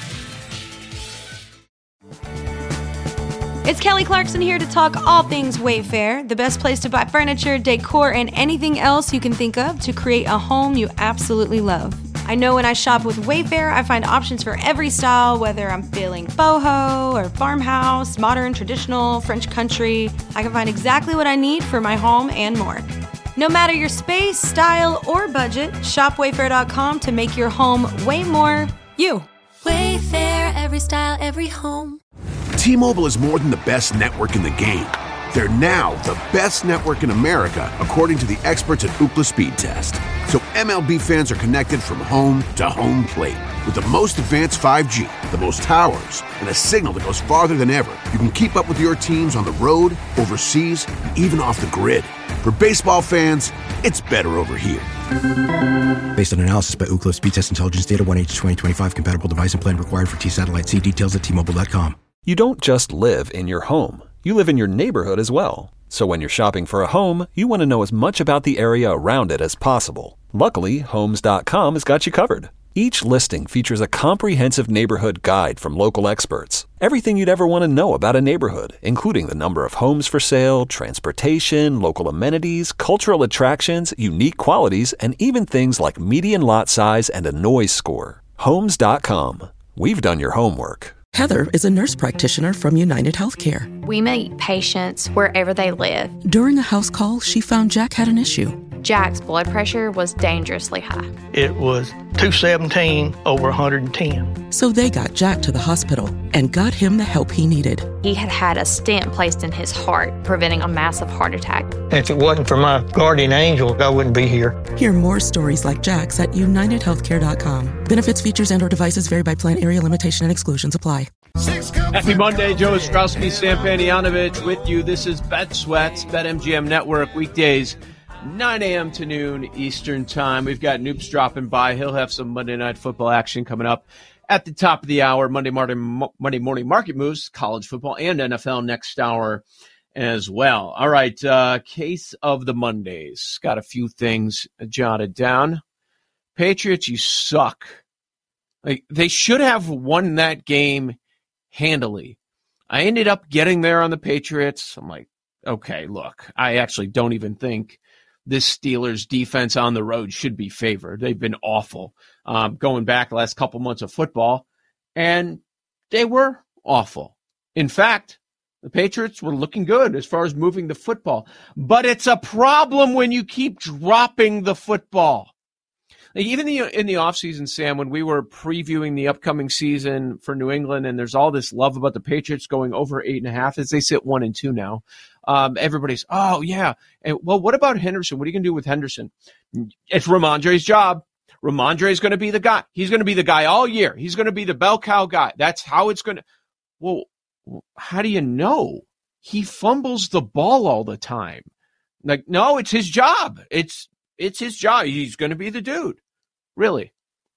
It's Kelly Clarkson here to talk all things Wayfair, the best place to buy furniture, decor, and anything else you can think of to create a home you absolutely love. I know when I shop with Wayfair, I find options for every style, whether I'm feeling boho or farmhouse, modern, traditional, French country. I can find exactly what I need for my home and more. No matter your space, style, or budget, shop wayfair dot com to make your home way more you. Wayfair, every style, every home. T-Mobile is more than the best network in the game. They're now the best network in America, according to the experts at Ookla Speed Test. So M L B fans are connected from home to home plate. With the most advanced five G, the most towers, and a signal that goes farther than ever, you can keep up with your teams on the road, overseas, and even off the grid. For baseball fans, it's better over here. Based on analysis by Ookla Speed Test Intelligence Data, one H twenty twenty-five compatible device and plan required for T-Satellite. See details at T Mobile dot com. You don't just live in your home. You live in your neighborhood as well. So when you're shopping for a home, you want to know as much about the area around it as possible. Luckily, Homes dot com has got you covered. Each listing features a comprehensive neighborhood guide from local experts. Everything you'd ever want to know about a neighborhood, including the number of homes for sale, transportation, local amenities, cultural attractions, unique qualities, and even things like median lot size and a noise score. Homes dot com. We've done your homework. Heather is a nurse practitioner from United Healthcare. We meet patients wherever they live. During a house call, she found Jack had an issue. Jack's blood pressure was dangerously high. It was two seventeen over one hundred ten. So they got Jack to the hospital and got him the help he needed. He had had a stent placed in his heart, preventing a massive heart attack. If it wasn't for my guardian angel, I wouldn't be here. Hear more stories like Jack's at united healthcare dot com. Benefits, features, and or devices vary by plan, area limitation, and exclusions apply. Happy Monday, Joe Ostrowski, Sam Panianovich with you. This is Bet Sweats, BetMGM Network, weekdays, nine a.m. to noon Eastern Time. We've got Noops dropping by. He'll have some Monday Night Football action coming up at the top of the hour. Monday morning, Monday morning market moves, college football and N F L next hour as well. All right, uh, case of the Mondays. Got a few things jotted down. Patriots, you suck. Like, they should have won that game handily. I ended up getting there on the Patriots. I'm like, okay, look, I actually don't even think this Steelers defense on the road should be favored. They've been awful um, going back the last couple months of football, and they were awful. In fact, the Patriots were looking good as far as moving the football, but it's a problem when you keep dropping the football. Like even the, in the offseason, Sam, when we were previewing the upcoming season for New England, and there's all this love about the Patriots going over eight and a half as they sit one and two now. Um, everybody's, oh, yeah. And, well, what about Henderson? What are you going to do with Henderson? It's Ramondre's job. Ramondre's going to be the guy. He's going to be the guy all year. He's going to be the bell cow guy. That's how it's going to. Well, how do you know? He fumbles the ball all the time. Like, no, it's his job. It's It's his job. He's going to be the dude. Really.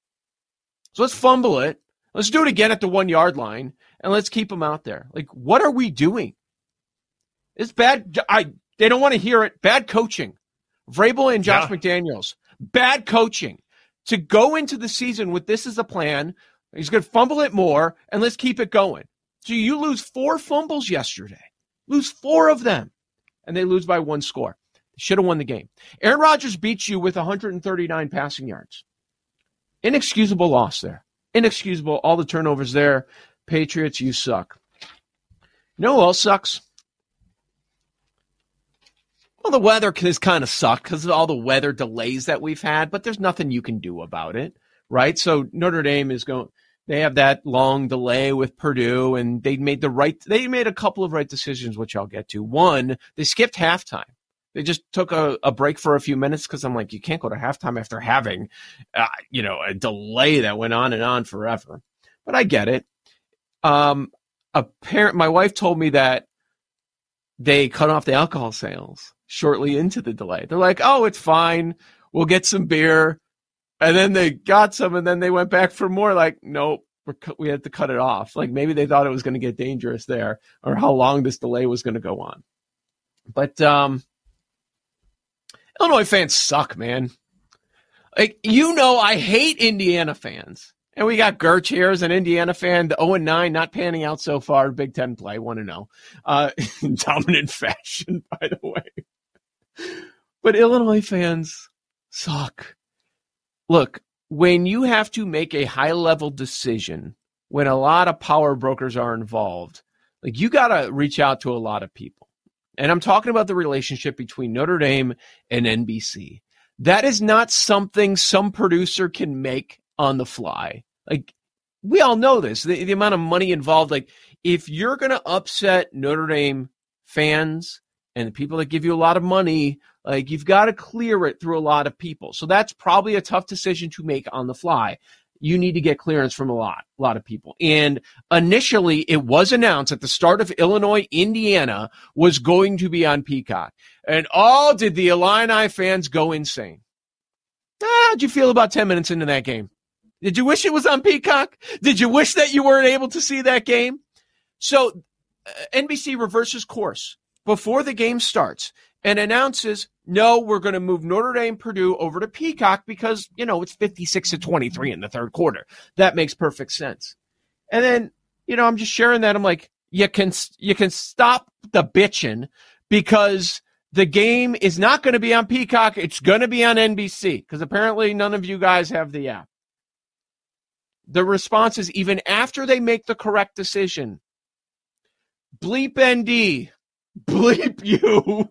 So let's fumble it. Let's do it again at the one-yard line, and let's keep him out there. Like, what are we doing? It's bad. I They don't want to hear it. Bad coaching. Vrabel and Josh yeah. McDaniels. Bad coaching. To go into the season with this as a plan, he's going to fumble it more, and let's keep it going. So you lose four fumbles yesterday. Lose four of them, and they lose by one score. Should have won the game. Aaron Rodgers beats you with one hundred thirty-nine passing yards. Inexcusable loss there. Inexcusable. All the turnovers there. Patriots, you suck. You know who else sucks? Well, the weather has kind of sucked because of all the weather delays that we've had, but there's nothing you can do about it, right? So Notre Dame is going, they have that long delay with Purdue, and they made the right, they made a couple of right decisions, which I'll get to. One, they skipped halftime. They just took a, a break for a few minutes because I'm like, you can't go to halftime after having, uh, you know, a delay that went on and on forever. But I get it. Um, a parent, my wife told me that they cut off the alcohol sales shortly into the delay. They're like, oh, it's fine. We'll get some beer. And then they got some, and then they went back for more. Like, nope, we're, we had to cut it off. Like maybe they thought it was going to get dangerous there, or how long this delay was going to go on. But um, Illinois fans suck, man. Like, you know, I hate Indiana fans. And we got Gertch here as an Indiana fan, the oh and nine, not panning out so far. Big Ten play, one and oh. Uh, dominant fashion, by the way. But Illinois fans suck. Look, when you have to make a high-level decision, when a lot of power brokers are involved, like you got to reach out to a lot of people. And I'm talking about the relationship between Notre Dame and N B C. That is not something some producer can make on the fly. Like, we all know this, the, the amount of money involved. Like, if you're going to upset Notre Dame fans and the people that give you a lot of money, like, you've got to clear it through a lot of people. So that's probably a tough decision to make on the fly. You need to get clearance from a lot, a lot of people. And initially, it was announced at the start of Illinois, Indiana was going to be on Peacock. And oh, did the Illini fans go insane. Ah, how'd you feel about ten minutes into that game? Did you wish it was on Peacock? Did you wish that you weren't able to see that game? So uh, N B C reverses course before the game starts and announces, no, we're going to move Notre Dame Purdue over to Peacock because, you know, it's fifty-six to twenty-three in the third quarter. That makes perfect sense. And then, you know, I'm just sharing that. I'm like, you can, you can stop the bitching because the game is not going to be on Peacock. It's going to be on N B C because apparently none of you guys have the app. The response is, even after they make the correct decision, bleep N D, bleep you,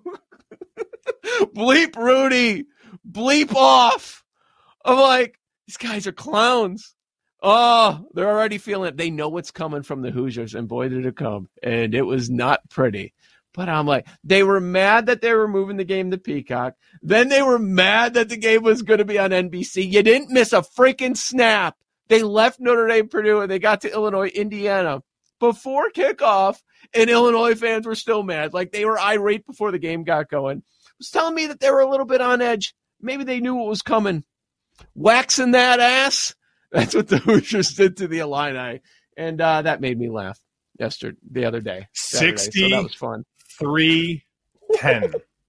bleep Rudy, bleep off. I'm like, these guys are clowns. Oh, they're already feeling it. They know what's coming from the Hoosiers, and boy, did it come. And it was not pretty. But I'm like, they were mad that they were moving the game to Peacock. Then they were mad that the game was going to be on N B C. You didn't miss a freaking snap. They left Notre Dame, Purdue, and they got to Illinois, Indiana before kickoff, and Illinois fans were still mad. Like, they were irate before the game got going. It was telling me that they were a little bit on edge. Maybe they knew what was coming. Waxing that ass. That's what the Hoosiers did to the Illini, and uh, that made me laugh yesterday, the other day. Saturday, so that was fun. three ten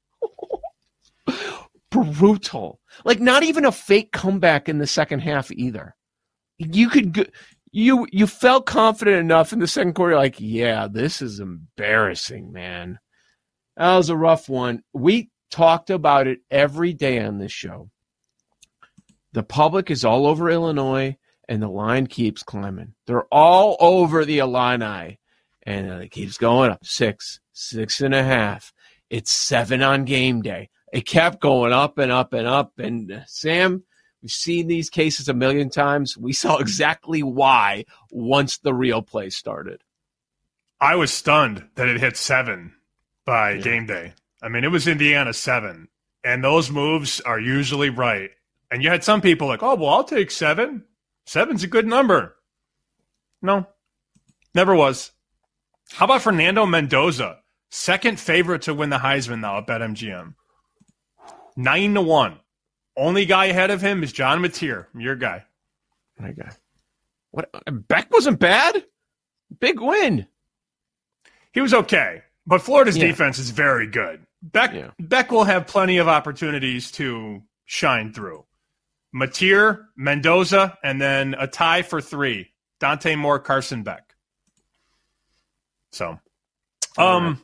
Brutal. Like, not even a fake comeback in the second half either. You could, you you felt confident enough in the second quarter, like, yeah, this is embarrassing, man. That was a rough one. We talked about it every day on this show. The public is all over Illinois, and the line keeps climbing. They're all over the Illini, and it keeps going up. Six, six and a half. It's seven on game day. It kept going up and up and up, and uh, Sam, we've seen these cases a million times. We saw exactly why once the real play started. I was stunned that it hit seven by yeah. game day. I mean, it was Indiana seven, and those moves are usually right. And you had some people like, oh, well, I'll take seven. Seven's a good number. No, never was. How about Fernando Mendoza? Second favorite to win the Heisman now at BetMGM. Nine to one. Only guy ahead of him is John Mateer, your guy. My guy. What? Beck wasn't bad. Big win. He was okay, but Florida's yeah. defense is very good. Beck yeah. Beck will have plenty of opportunities to shine through. Mateer, Mendoza, and then a tie for three. Dante Moore, Carson Beck. So, um,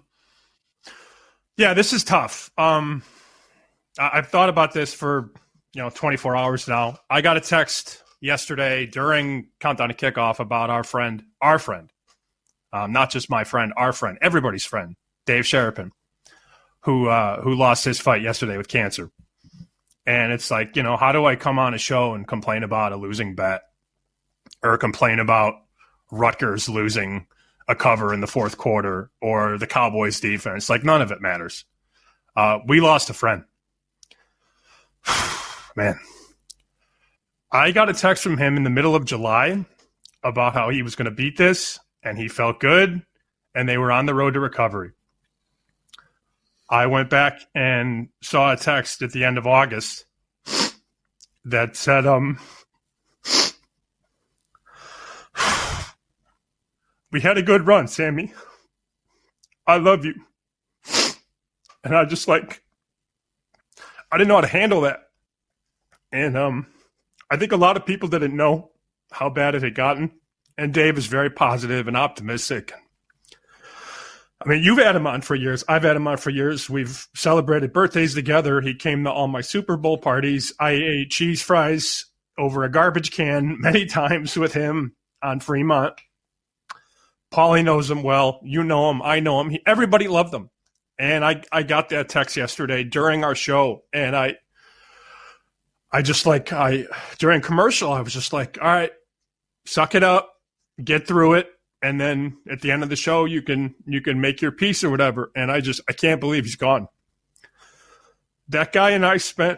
yeah, this is tough. Um, I- I've thought about this for, you know, twenty-four hours now. I got a text yesterday during Countdown to Kickoff about our friend, our friend, um, not just my friend, our friend, everybody's friend, Dave Sharapin, who uh, who lost his fight yesterday with cancer. And it's like, you know, how do I come on a show and complain about a losing bet or complain about Rutgers losing a cover in the fourth quarter or the Cowboys defense? Like, none of it matters. Uh, we lost a friend. Man. I got a text from him in the middle of July about how he was going to beat this, and he felt good, and they were on the road to recovery. I went back and saw a text at the end of August that said, um, we had a good run, Sammy. I love you. And I just like, I didn't know how to handle that. And um, I think a lot of people didn't know how bad it had gotten. And Dave is very positive and optimistic. I mean, you've had him on for years. I've had him on for years. We've celebrated birthdays together. He came to all my Super Bowl parties. I ate cheese fries over a garbage can many times with him on Fremont. Paulie knows him well. You know him. I know him. He, everybody loved him. And I, I got that text yesterday during our show. And I, I just like, I, during commercial, I was just like, all right, suck it up, get through it. And then at the end of the show, you can, you can make your peace or whatever. And I just, I can't believe he's gone. That guy and I spent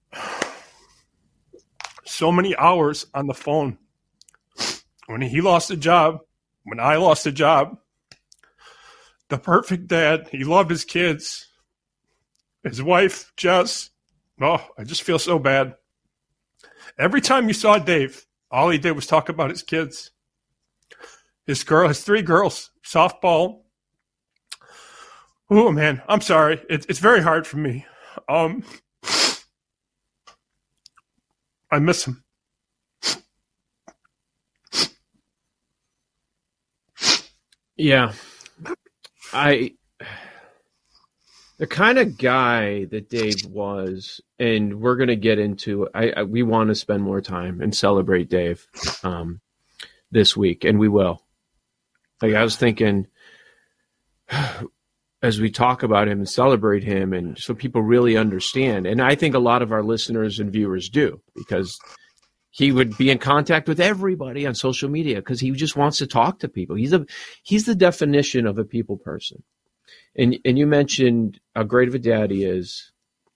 so many hours on the phone. When he lost a job, when I lost a job, the perfect dad. He loved his kids. His wife, Jess. Oh, I just feel so bad. Every time you saw Dave, all he did was talk about his kids. His girl, his three girls, softball. Oh, man, I'm sorry. It, it's very hard for me. Um, I miss him. Yeah. I, the kind of guy that Dave was, and we're going to get into, I, I we want to spend more time and celebrate Dave um, this week, and we will. Like I was thinking, as we talk about him and celebrate him, and so people really understand, and I think a lot of our listeners and viewers do, because he would be in contact with everybody on social media because he just wants to talk to people. He's a he's the definition of a people person. And and you mentioned how great of a dad he is,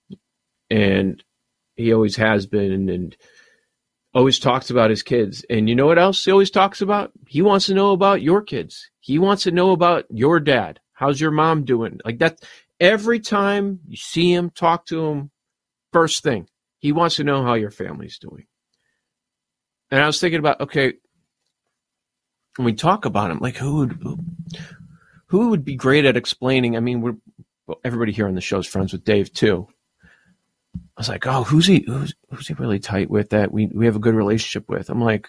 and he always has been, and always talks about his kids. And you know what else he always talks about? He wants to know about your kids. He wants to know about your dad. How's your mom doing? Like that. Every time you see him, talk to him, first thing, he wants to know how your family's doing. And I was thinking about, okay, when we talk about him, like who would who would be great at explaining? I mean, we're well, everybody here on the show is friends with Dave too. I was like, oh, who's he? Who's who's he really tight with that we we have a good relationship with? I'm like,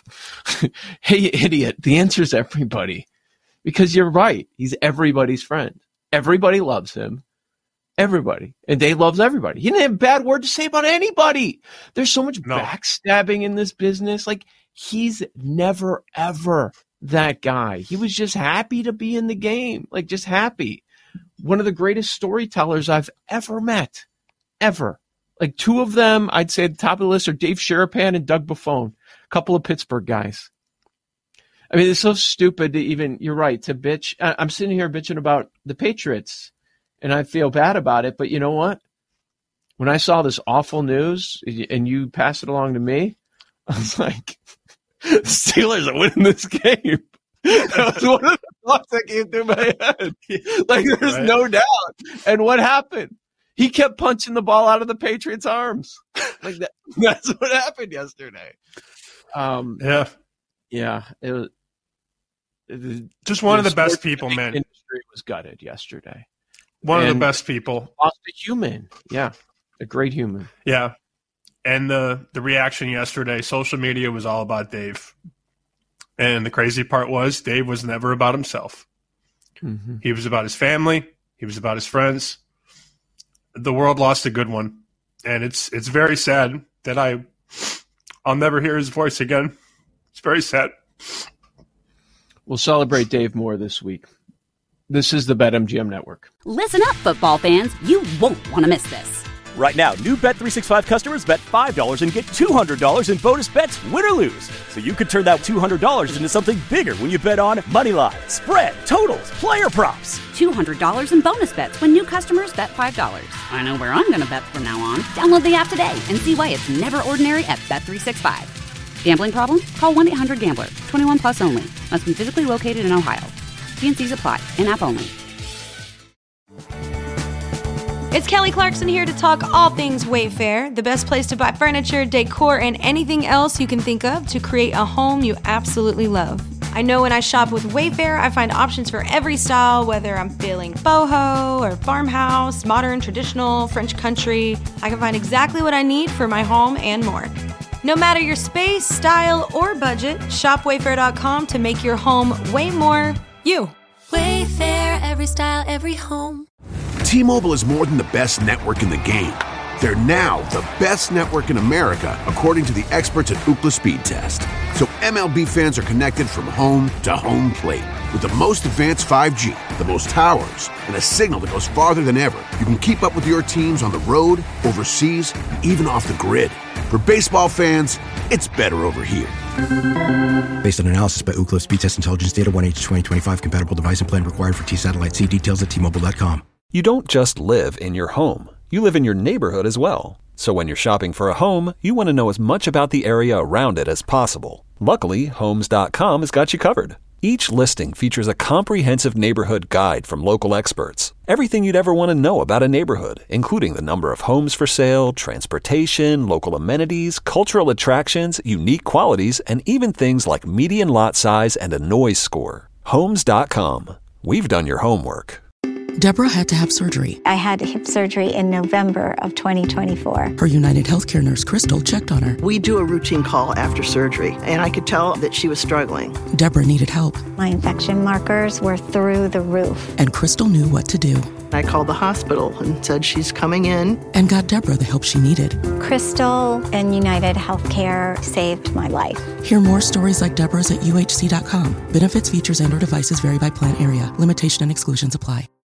hey, idiot! The answer is everybody, because you're right. He's everybody's friend. Everybody loves him. Everybody. And Dave loves everybody. He didn't have a bad word to say about anybody. There's so much no. backstabbing in this business. Like, he's never, ever that guy. He was just happy to be in the game. Like, just happy. One of the greatest storytellers I've ever met. Ever. Like, two of them, I'd say at the top of the list are Dave Sharapan and Doug Buffone. A couple of Pittsburgh guys. I mean, it's so stupid to even, you're right, to bitch. I'm sitting here bitching about the Patriots. And I feel bad about it, but you know what? When I saw this awful news and you passed it along to me, I was like, the Steelers are winning this game. That was one of the thoughts that came through my head. Like, there's right. no doubt. And what happened? He kept punching the ball out of the Patriots' arms. Like that. That's what happened yesterday. Um, yeah. Yeah. It was, it was, just one of the best people, man. Industry was gutted yesterday. One and of the best people. Lost a human. Yeah. A great human. Yeah. And the, the reaction yesterday, social media was all about Dave. And the crazy part was Dave was never about himself. Mm-hmm. He was about his family. He was about his friends. The world lost a good one. And it's it's very sad that I, I'll never hear his voice again. It's very sad. We'll celebrate Dave more this week. This is the BetMGM Network. Listen up, football fans. You won't want to miss this. Right now, new Bet three sixty-five customers bet five dollars and get two hundred dollars in bonus bets, win or lose. So you could turn that two hundred dollars into something bigger when you bet on Moneyline, spread, totals, player props. two hundred dollars in bonus bets when new customers bet five dollars. I know where I'm going to bet from now on. Download the app today and see why it's never ordinary at Bet three sixty-five. Gambling problem? Call one eight hundred gambler. twenty-one plus only. Must be physically located in Ohio. T and C's apply. In-app only. It's Kelly Clarkson here to talk all things Wayfair, the best place to buy furniture, decor, and anything else you can think of to create a home you absolutely love. I know when I shop with Wayfair, I find options for every style, whether I'm feeling boho or farmhouse, modern, traditional, French country. I can find exactly what I need for my home and more. No matter your space, style, or budget, shop wayfair dot com to make your home way more you. Wayfair, every style, every home. T-Mobile is more than the best network in the game. They're now the best network in America, according to the experts at Ookla Speed Test. So M L B fans are connected from home to home plate. With the most advanced five G, the most towers, and a signal that goes farther than ever, you can keep up with your teams on the road, overseas, and even off the grid. For baseball fans, it's better over here. Based on analysis by Ookla Speed Test Intelligence Data, one H twenty twenty-five compatible device and plan required for T-Satellite. See details at T Mobile dot com. You don't just live in your home. You live in your neighborhood as well. So when you're shopping for a home, you want to know as much about the area around it as possible. Luckily, Homes dot com has got you covered. Each listing features a comprehensive neighborhood guide from local experts. Everything you'd ever want to know about a neighborhood, including the number of homes for sale, transportation, local amenities, cultural attractions, unique qualities, and even things like median lot size and a noise score. Homes dot com. We've done your homework. Deborah had to have surgery. I had hip surgery in November of twenty twenty-four. Her United Healthcare nurse, Crystal, checked on her. We do a routine call after surgery, and I could tell that she was struggling. Deborah needed help. My infection markers were through the roof. And Crystal knew what to do. I called the hospital and said she's coming in. And got Deborah the help she needed. Crystal and United Healthcare saved my life. Hear more stories like Deborah's at U H C dot com. Benefits, features, and or devices vary by plan area. Limitation and exclusions apply.